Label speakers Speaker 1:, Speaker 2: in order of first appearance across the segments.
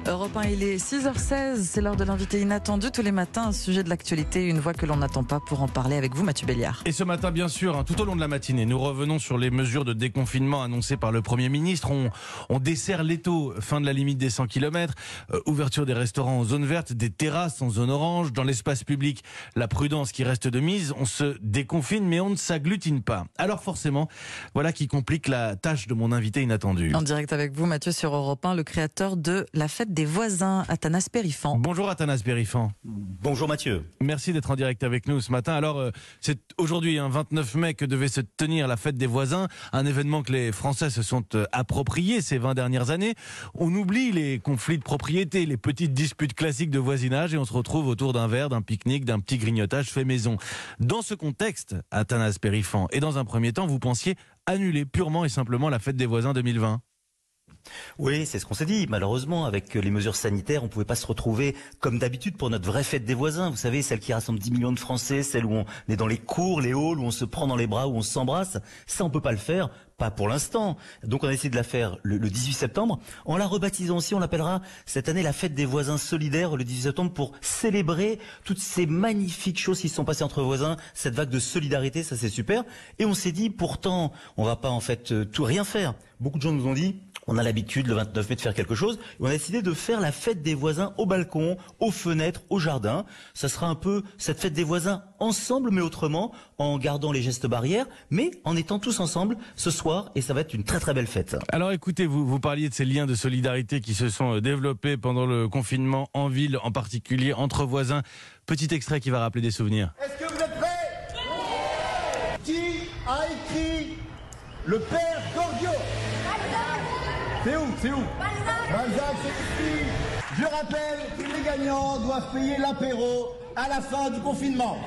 Speaker 1: Europe 1, il est 6h16, c'est l'heure de l'invité inattendu. Tous les matins, un sujet de l'actualité, une voix que l'on n'attend pas pour en parler avec vous, Mathieu Béliard.
Speaker 2: Et ce matin, bien sûr, tout au long de la matinée, nous revenons sur les mesures de déconfinement annoncées par le Premier ministre. On dessert l'étau, fin de la limite des 100 km, ouverture des restaurants en zone verte, des terrasses en zone orange. Dans l'espace public, la prudence qui reste de mise. On se déconfine, mais on ne s'agglutine pas. Alors forcément, voilà qui complique la tâche de mon invité inattendu.
Speaker 1: En direct avec vous, Mathieu, sur Europe 1, le créateur de La Fête des voisins, Athanas Périfan.
Speaker 2: Bonjour Athanas Périfan.
Speaker 3: Bonjour Mathieu.
Speaker 2: Merci d'être en direct avec nous ce matin. Alors, c'est aujourd'hui, 29 mai, que devait se tenir la Fête des voisins, un événement que les Français se sont appropriés ces 20 dernières années. On oublie les conflits de propriété, les petites disputes classiques de voisinage et on se retrouve autour d'un verre, d'un pique-nique, d'un petit grignotage fait maison. Dans ce contexte, Athanas Périfan, et dans un premier temps, vous pensiez annuler purement et simplement la Fête des voisins 2020 ?
Speaker 3: Oui, c'est ce qu'on s'est dit. Malheureusement, avec les mesures sanitaires, on pouvait pas se retrouver comme d'habitude pour notre vraie fête des voisins. Vous savez, celle qui rassemble 10 millions de Français, celle où on est dans les cours, les halls, où on se prend dans les bras, où on s'embrasse. Ça, on peut pas le faire. Pas pour l'instant. Donc on a essayé de la faire le 18 septembre. En la rebaptisant aussi, on l'appellera cette année la fête des voisins solidaires le 18 septembre pour célébrer toutes ces magnifiques choses qui se sont passées entre voisins, cette vague de solidarité, ça c'est super. Et on s'est dit, pourtant, on va pas en fait tout rien faire. Beaucoup de gens nous ont dit, on a l'habitude le 29 mai de faire quelque chose. Et on a décidé de faire la fête des voisins au balcon, aux fenêtres, au jardin. Ça sera un peu cette fête des voisins ensemble, mais autrement, en gardant les gestes barrières, mais en étant tous ensemble ce soir. Et ça va être une très très belle fête.
Speaker 2: Alors écoutez, vous parliez de ces liens de solidarité qui se sont développés pendant le confinement en ville, en particulier entre voisins. Petit extrait qui va rappeler des souvenirs.
Speaker 4: Est-ce que vous êtes prêts? Qui a écrit le père Cordio? C'est où Balzac, c'est ici. Je rappelle que les gagnants doivent payer l'apéro à la fin du confinement.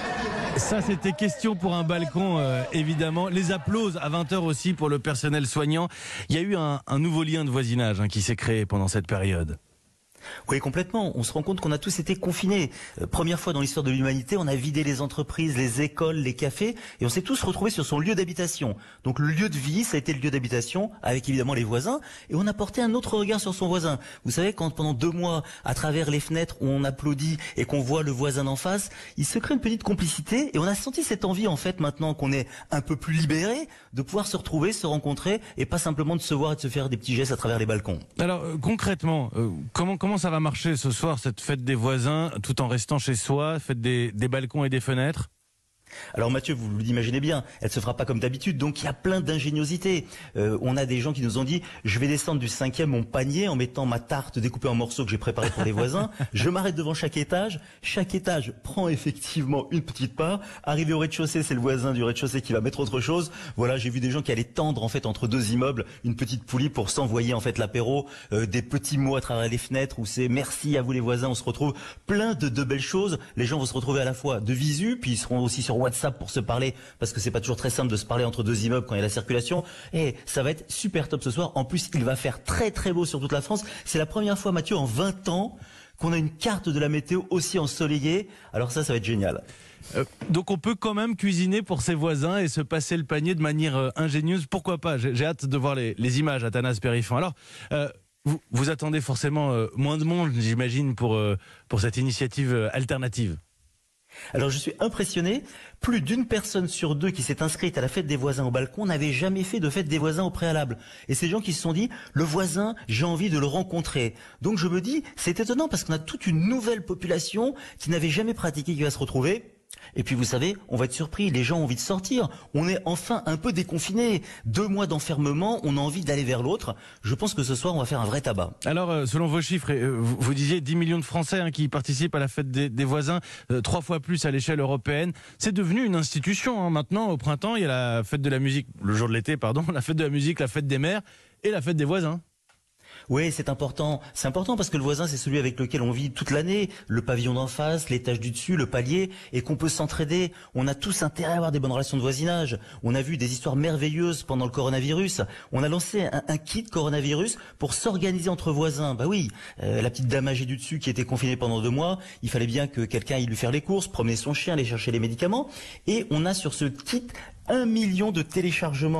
Speaker 2: Ça, c'était question pour un balcon, évidemment. Les applauses à 20h aussi pour le personnel soignant. Il y a eu un nouveau lien de voisinage qui s'est créé pendant cette période.
Speaker 3: Oui, complètement. On se rend compte qu'on a tous été confinés. Première fois dans l'histoire de l'humanité, on a vidé les entreprises, les écoles, les cafés, et on s'est tous retrouvés sur son lieu d'habitation. Donc le lieu de vie, ça a été le lieu d'habitation, avec évidemment les voisins, et on a porté un autre regard sur son voisin. Vous savez, quand pendant 2 mois, à travers les fenêtres, on applaudit et qu'on voit le voisin d'en face, il se crée une petite complicité, et on a senti cette envie, en fait, maintenant qu'on est un peu plus libéré, de pouvoir se retrouver, se rencontrer, et pas simplement de se voir et de se faire des petits gestes à travers les balcons.
Speaker 2: Alors, concrètement, comment ça va marcher ce soir, cette fête des voisins, tout en restant chez soi, fête des balcons et des fenêtres ?
Speaker 3: Alors Mathieu, vous l'imaginez bien, elle se fera pas comme d'habitude, donc il y a plein d'ingéniosité. On a des gens qui nous ont dit, je vais descendre du 5e mon panier en mettant ma tarte découpée en morceaux que j'ai préparée pour les voisins, je m'arrête devant chaque étage prend effectivement une petite part, arrivé au rez-de-chaussée, c'est le voisin du rez-de-chaussée qui va mettre autre chose. Voilà, j'ai vu des gens qui allaient tendre en fait entre 2 immeubles une petite poulie pour s'envoyer en fait l'apéro, des petits mots à travers les fenêtres où c'est merci à vous les voisins, on se retrouve, plein de belles choses. Les gens vont se retrouver à la fois de visu, puis ils seront aussi sur WhatsApp pour se parler, parce que c'est pas toujours très simple de se parler entre 2 immeubles quand il y a la circulation. Et ça va être super top ce soir. En plus, il va faire très très beau sur toute la France. C'est la première fois, Mathieu, en 20 ans qu'on a une carte de la météo aussi ensoleillée. Alors ça va être génial.
Speaker 2: Donc on peut quand même cuisiner pour ses voisins et se passer le panier de manière ingénieuse. Pourquoi pas? J'ai hâte de voir les images, Athanas Périfan. Alors, vous attendez forcément moins de monde, j'imagine, pour cette initiative alternative.
Speaker 3: Alors je suis impressionné, plus d'1 personne sur 2 qui s'est inscrite à la fête des voisins au balcon n'avait jamais fait de fête des voisins au préalable. Et ces gens qui se sont dit, le voisin, j'ai envie de le rencontrer. Donc je me dis, c'est étonnant parce qu'on a toute une nouvelle population qui n'avait jamais pratiqué, qui va se retrouver. Et puis vous savez, on va être surpris, les gens ont envie de sortir, on est enfin un peu déconfinés. 2 mois d'enfermement, on a envie d'aller vers l'autre. Je pense que ce soir, on va faire un vrai tabac.
Speaker 2: Alors, selon vos chiffres, vous disiez 10 millions de Français qui participent à la fête des voisins, 3 fois plus à l'échelle européenne. C'est devenu une institution. Maintenant, au printemps, il y a la fête de la musique, le jour de l'été, pardon, la fête de la musique, la fête des mères et la fête des voisins.
Speaker 3: Oui, c'est important. C'est important parce que le voisin, c'est celui avec lequel on vit toute l'année. Le pavillon d'en face, l'étage du dessus, le palier, et qu'on peut s'entraider. On a tous intérêt à avoir des bonnes relations de voisinage. On a vu des histoires merveilleuses pendant le coronavirus. On a lancé un kit coronavirus pour s'organiser entre voisins. Bah oui, la petite dame âgée du dessus qui était confinée pendant 2 mois, il fallait bien que quelqu'un aille lui faire les courses, promener son chien, aller chercher les médicaments. Et on a sur ce kit 1 million de téléchargements.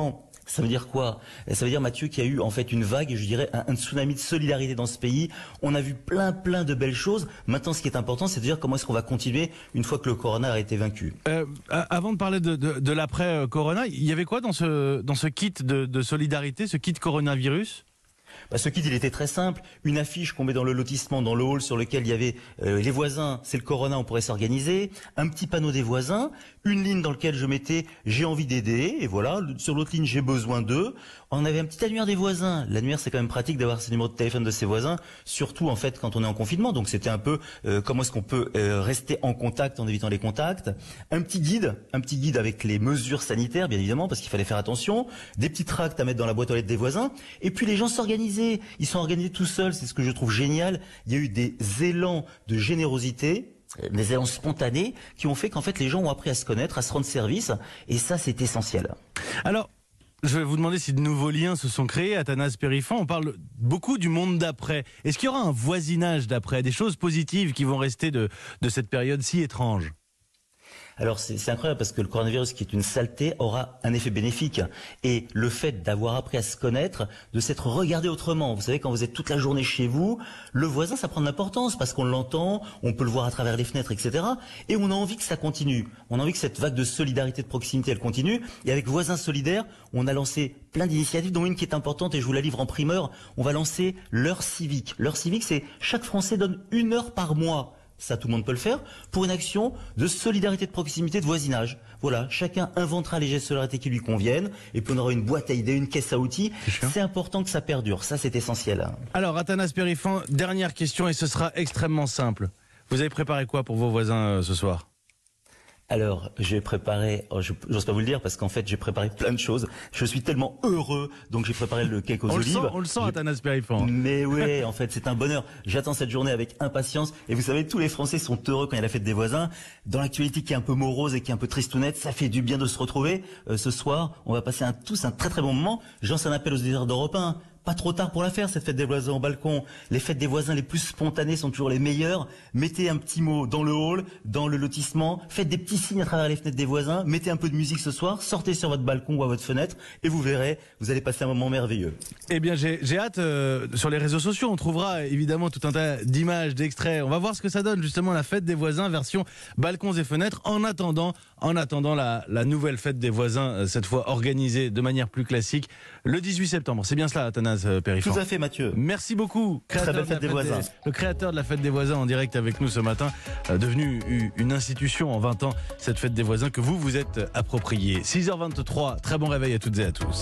Speaker 3: Ça veut dire quoi? Ça veut dire, Mathieu, qu'il y a eu en fait une vague, et je dirais un tsunami de solidarité dans ce pays. On a vu plein de belles choses. Maintenant, ce qui est important, c'est de dire comment est-ce qu'on va continuer une fois que le corona a été vaincu.
Speaker 2: Avant de parler de l'après-corona, il y avait quoi dans ce kit de solidarité, ce kit coronavirus?
Speaker 3: Ce kit, il était très simple. Une affiche qu'on met dans le lotissement, dans le hall, sur lequel il y avait les voisins, c'est le corona, on pourrait s'organiser. Un petit panneau des voisins, une ligne dans laquelle je mettais j'ai envie d'aider, et voilà. Sur l'autre ligne, j'ai besoin d'eux. On avait un petit annuaire des voisins. L'annuaire, c'est quand même pratique d'avoir ce numéro de téléphone de ses voisins, surtout en fait quand on est en confinement. Donc c'était un peu comment est-ce qu'on peut rester en contact en évitant les contacts. Un petit guide avec les mesures sanitaires, bien évidemment, parce qu'il fallait faire attention. Des petits tracts à mettre dans la boîte aux lettres des voisins. Et puis les gens s'organisaient. Ils sont organisés tout seuls. C'est ce que je trouve génial. Il y a eu des élans de générosité, des élans spontanés qui ont fait qu'en fait les gens ont appris à se connaître, à se rendre service. Et ça, c'est essentiel.
Speaker 2: Alors, je vais vous demander si de nouveaux liens se sont créés. Athanas Périfan, on parle beaucoup du monde d'après. Est-ce qu'il y aura un voisinage d'après, des choses positives qui vont rester de cette période si étrange?
Speaker 3: Alors c'est incroyable parce que le coronavirus, qui est une saleté, aura un effet bénéfique. Et le fait d'avoir appris à se connaître, de s'être regardé autrement. Vous savez, quand vous êtes toute la journée chez vous, le voisin, ça prend de l'importance parce qu'on l'entend, on peut le voir à travers les fenêtres, etc. Et on a envie que ça continue. On a envie que cette vague de solidarité, de proximité, elle continue. Et avec Voisins Solidaires, on a lancé plein d'initiatives, dont une qui est importante, et je vous la livre en primeur. On va lancer l'heure civique. L'heure civique, c'est chaque Français donne 1 heure par mois. Ça, tout le monde peut le faire, pour une action de solidarité, de proximité, de voisinage. Voilà, chacun inventera les gestes de solidarité qui lui conviennent, et puis on aura une boîte à idées, une caisse à outils. C'est important que ça perdure, ça c'est essentiel.
Speaker 2: Alors, Athanas Périfan, dernière question, et ce sera extrêmement simple. Vous avez préparé quoi pour vos voisins ce soir?
Speaker 3: Alors, j'ai préparé, j'ose pas vous le dire parce qu'en fait j'ai préparé plein de choses. Je suis tellement heureux, donc j'ai préparé le cake aux olives.
Speaker 2: On le sent, Athanas Périfan.
Speaker 3: Mais oui, en fait c'est un bonheur. J'attends cette journée avec impatience. Et vous savez, tous les Français sont heureux quand il y a la fête des voisins. Dans l'actualité qui est un peu morose et qui est un peu tristounette, ça fait du bien de se retrouver. Ce soir, on va passer tous un très bon moment. Je lance un appel aux auditeurs d'Europe 1. Pas trop tard pour la faire, cette fête des voisins au balcon. Les fêtes des voisins les plus spontanées sont toujours les meilleures. Mettez un petit mot dans le hall, dans le lotissement. Faites des petits signes à travers les fenêtres des voisins. Mettez un peu de musique ce soir. Sortez sur votre balcon ou à votre fenêtre. Et vous verrez, vous allez passer un moment merveilleux.
Speaker 2: Eh bien, j'ai hâte. Sur les réseaux sociaux, on trouvera évidemment tout un tas d'images, d'extraits. On va voir ce que ça donne, justement, la fête des voisins, version balcons et fenêtres. En attendant la nouvelle fête des voisins, cette fois organisée de manière plus classique, le 18 septembre. C'est bien cela, Athanas Périfan.
Speaker 3: Tout à fait, Mathieu.
Speaker 2: Merci beaucoup.
Speaker 3: Très belle fête des voisins.
Speaker 2: Le créateur de la fête des voisins en direct avec nous ce matin, devenu une institution en 20 ans, cette fête des voisins que vous êtes appropriée. 6h23, très bon réveil à toutes et à tous.